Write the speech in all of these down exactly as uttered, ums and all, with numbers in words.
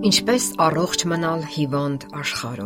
Ինչպես առողջ մնալ հիվանդ աշխարհում։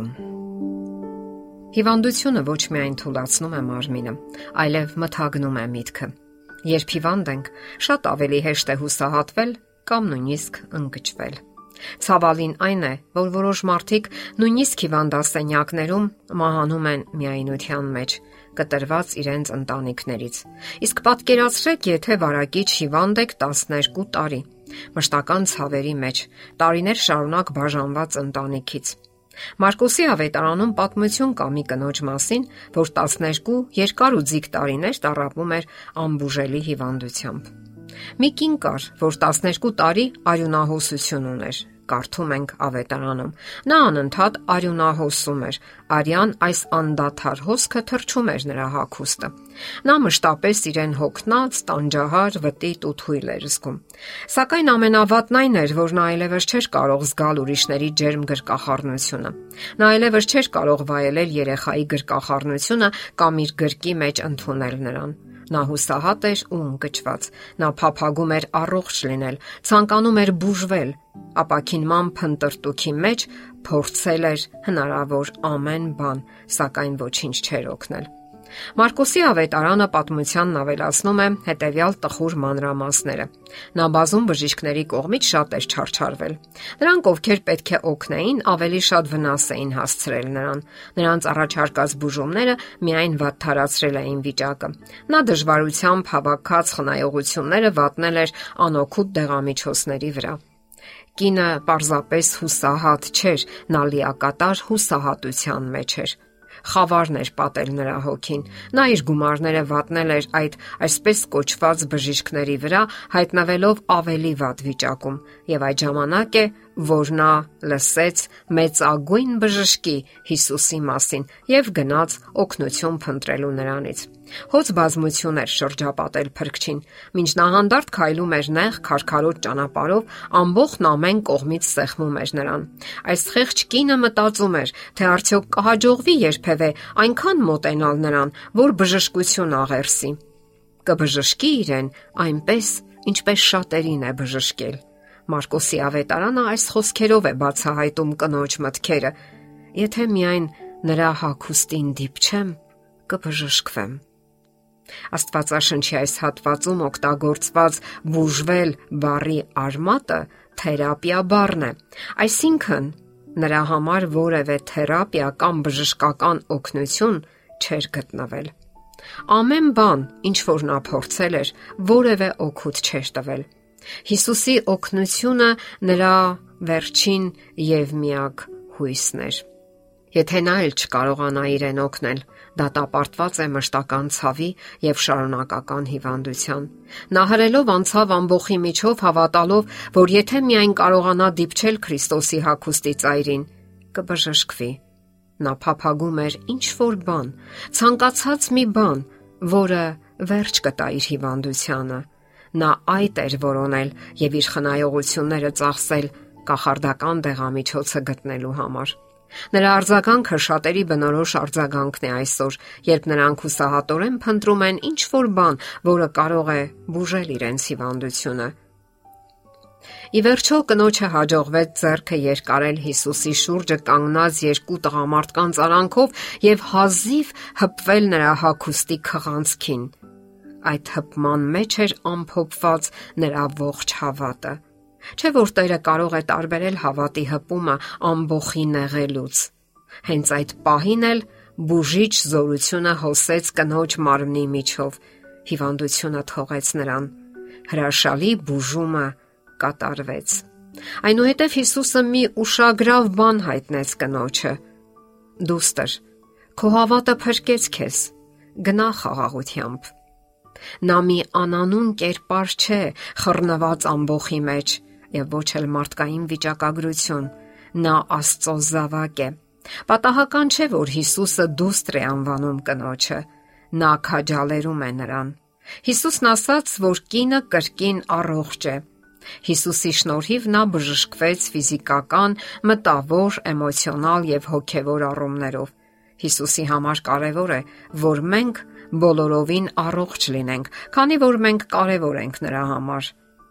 Հիվանդությունը ոչ միայն թուլացնում է մարմինը, այլև մթագնում է միտքը։ Երբ հիվանդ ենք, շատ ավելի հեշտ է հուսահատվել կամ նույնիսկ ընկճվել։ Ցավալին այն է, որ որոշ մարդիկ նույնիսկ հիվանդասենյակներում մահանում են միայնության մեջ, կտրված իրենց ընտանիքներից։ Իսկ պատկերացրեք, եթե վարակիչ հիվանդ եք տասներկու տարի, մշտական ցավերի մեջ, տարիներ շարունակ բաժանված ընտանիքից։ Մարկոսի ավետարանում պատմություն կա մի կնոջ մասին, որ տասներկու երկար ու ձիգ տարիներ տառապում էր անբուժելի հիվանդությամբ։ Մի կին կար, որ տասներկու տարի արյունահոսություն ուներ, կարդում ենք ավետարանում։ Նա անընդհատ արյունահոսում էր, արյան այս անդադար հոսքը թրջում էր նրա հագուստը։ Նա մշտապես իրեն հոգնած, տանջահար, վտիտ ու թույլ էր զգում։ Սակայն ամենավատն այն էր, որ նա այլևս չէր կարող զգալ ուրիշների ջերմ գրկախառնությունը։ Նա այլևս չէր կարող վայելել երեխայի գրկախառնությունը կամ իր գրկի մեջ ընդունել նրան։ Նա հուսահատ էր ու ընկճված։ Նա փափագում էր առողջ լինել, ցանկանում էր բուժվել, ապաքինման փնտրտուքի մեջ փորձել էր հնարավոր ամեն բան, սակայն ոչինչ չէր օգնել։ Մարկոսի ավետարանը պատմությանն ավելացնում է հետևյալ տխուր մանրամասները։ Նա բազում բժիշկների կողմից շատ էր չարչարվել։ Նրանք, ովքեր պետք է օգնեին, ավելի շատ վնաս էին հասցրել նրան։ Նրանց առաջարկած բուժումները միայն վատթարացրել էին վիճակը։ Նա դժվարությամբ հավաքած խնայողությունները վատնել էր անօգուտ դեղամիջոցների վրա։ Կինը պարզապես հուսահատ չէր, նա լիակատար հուսահատության մեջ էր։ Խավարն էր պատել նրա հոգին։ Նա իր գումարները վատնել էր այդ այսպես կոչված բժիշկների վրա, հայտնվելով ավելի վատ վիճակում, եւ այդ ժամանակ է, որ նա լսեց մեծագույն բժշկի Հիսուսի մասին եւ գնաց օգնություն փնտրելու նրանից։ Հոծ բազմություն էր շրջապատել փրկչին, մինչ նա հանդարտ քայլում էր նեղ քարքարոտ ճանապարհով, ամբողջն ամեն կողմից սեղմում էր նրան։ Այս խեղճ կինը մտածում էր, թե արդյոք կհաջողվի երբևէ այնքան մոտենալ նրան, որ բժշկություն աղերսի։ Կբժշկի իրեն այնպես, ինչպես շատերին է բժշկել։ Մարկոսի ավետարանը այս խոսքերով է բացահայտում կնոջ մտքերը. եթե միայն նրա հագուստին դիպչեմ, կբժշկվեմ։ Աստվածաշնչի այս հատվածում օգտագործված բուժվել բառի արմատը թերապիա բառն է, այսինքն նրա համար որևէ թերապիա կամ բժշկական օգնություն չէր գտնվել։ Ամեն բան, ինչ որ նա փորձել էր, որևէ օգուտ չէր տվել։ Հիսուսի օգնությունը նրա վերջին եւ միակ հույսն էր։ Եթե նա էլ չկարողանա իրեն օգնել, դատապարտված է մշտական ցավի եւ շարունակական հիվանդության։ Նա հրելով անցավ ամբոխի միջով, հավատալով, որ եթե միայն կարողանա դիպչել Քրիստոսի հագուստի ծայրին, կբժշկվի։ Նա փափագում էր ինչ որ բան, ցանկացած մի բան, որը վերջ կտա իր հիվանդությանը։ Նա այդ էր որոնել եւ իր խնայողությունները ծախսել կախարդական դեղամիջոցը գտնելու համար։ Նրա արձագանքը շատերի բնորոշ արձագանքն է այսօր, երբ նրանք հուսահատորեն փնտրում են ինչ որ բան, որը կարող է բուժել իրենց հիվանդությունը։ Ի վերջո կնոջը հաջողվեց ձեռքը երկարել Հիսուսի շուրջը կանգնած երկու տղամարդկանց արանքով եւ հազիվ հպվել նրա հագուստի քղանցքին։ Այդ հպման մեջ էր ամփոփված նրա ողջ հավատը։ Չէ՞ որ Տերը կարող է տարբերել հավատի հպումը ամբոխի նեղելուց։ Հենց այդ պահին էլ բուժիչ զորությունը հոսեց կնոջ մարմնի միջով, հիվանդությունը թողեց նրան։ Հրաշալի բուժումը կատարվեց։ Այնուհետև Հիսուսը մի ուշագրավ բան հայտնեց կնոջը. «Դուստր, քո հավատը փրկեց քեզ, գնա խաղաղությամբ»։ Նա մի անանուն կերպար չէ խռնված ամբոխի մեջ եւ ոչ էլ մարդկային վիճակագրություն, նա Աստծո զավակ է։ Պատահական չէ, որ Հիսուսը դուստր է անվանում կնոջը, նա քաջալերում է նրան։ Հիսուսն ասաց, որ կինը կրկին առողջ է։ Հիսուսի շնորհիվ նա բժշկվեց ֆիզիկական, մտավոր, էմոցիոնալ եւ հոգեվոր առումներով։ Հիսուսի համար կարևոր է, որ մենք բոլորովին առողջ լինենք, քանի որ մենք կարևոր ենք նրա համար։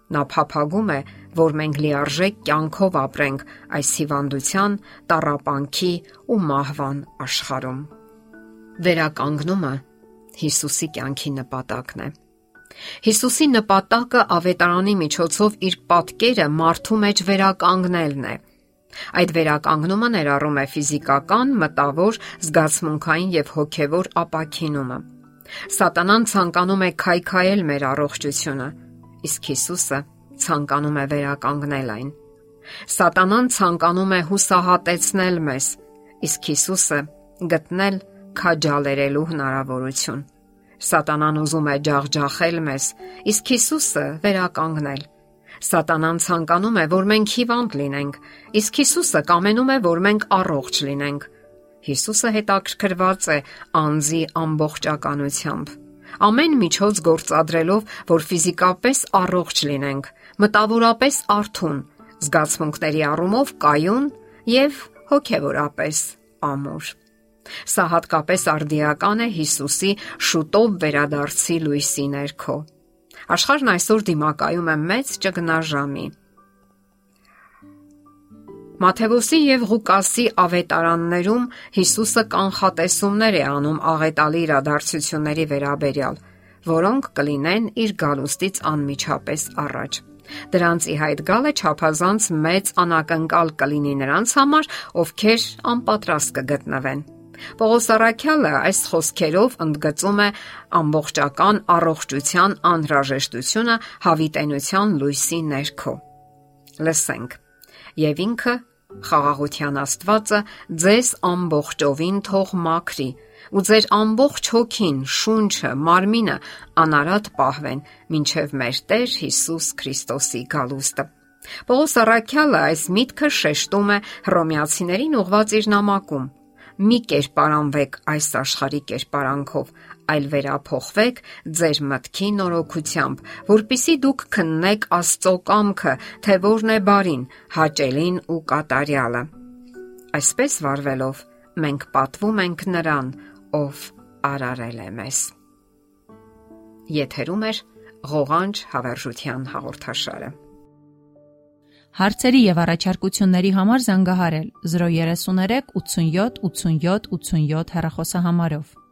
Նա փափագում է, որ մենք լիարժեք կյանքով ապրենք այս հիվանդության, տառապանքի ու մահվան աշխարհում։ Վերականգնումը Հիսուսի կյանքի նպատակն է։ Հիսուսի նպատակը ավետարանի միջոցով իր պատկերը մարդու մեջ վերականգնելն է։ Այդ վերականգնումը ներառում է ֆիզիկական, մտավոր, զգացմունքային եւ հոգեվոր ապաքինումը։ Սատանան ցանկանում է քայքայել մեր առողջությունը, իսկ Հիսուսը ցանկանում է վերականգնել այն։ Սատանան ցանկանում է հուսահատեցնել մեզ, իսկ Հիսուսը գտնել քաջալերելու հնարավորություն։ Սատանան ուզում է ջախջախել մեզ, իսկ Հիսուսը վերականգնել։ Սատանան ցանկանում է, որ մենք հիվանդ լինենք, իսկ Հիսուսը կամենում է, որ մենք առողջ լինենք։ Հիսուսը հետաքրքրված է անձի ամբողջականությամբ, ամեն միջոց գործադրելով, որ ֆիզիկապես առողջ լինենք, մտավորապես արթուն, զգացմունքների առումով կայուն եւ հոգեվորապես ամուր։ Սա հատկապես արդիական է Հիսուսի շուտով վերադարձի լույսի ներքո։ Աշխարհն այսօր դիմակայում է մեծ ճգնաժամի։ Մատթեոսի եւ Ղուկասի ավետարաններում Հիսուսը կանխատեսումներ է անում աղետալի իրադարձությունների վերաբերյալ, որոնք կլինեն իր գալուստից անմիջապես առաջ։ Դրանց ի հայտ գալը չափազանց մեծ անակնկալ կլինի նրանց համար, ովքեր անպատրաստ կգտնվեն։ Պողոս առաքյալը այս խոսքերով ընդգծում է ամբողջական առողջության անհրաժեշտությունը հավիտենության լույսի ներքո։ Լսենք. Եվ ինքը խաղաղության Աստվածը ձեզ ամբողջովին թող մաքրի, ու ձեր ամբողջ հոգին, շունչը, մարմինը անարատ պահվեն, մինչև մեր Տեր Հիսուս Քրիստոսի գալուստը։ Պողոս առաքյալը այս միտքը շեշտում է Հռոմեացիներին ուղված իր նամակում։ Մի կերպարանվեք այս աշխարհի կերպարանքով, այլ վերափոխվեք ձեր մտքի նորոգությամբ, որpիսի դուք քննեք Աստծո կամքը, թե որն է բարին, հաճելին ու կատարյալը։ Այսպես վարվելով մենք պատվում ենք նրան, ով արարել է մեզ։ Եթերում է ղողանջ հավերժության հաղորդաշարը։ Հարցերի եւ առաջարկությունների համար զանգահարել զրո երեք երեք ութսունյոթ ութսունյոթ ութսունյոթ հեռախոսահամարով։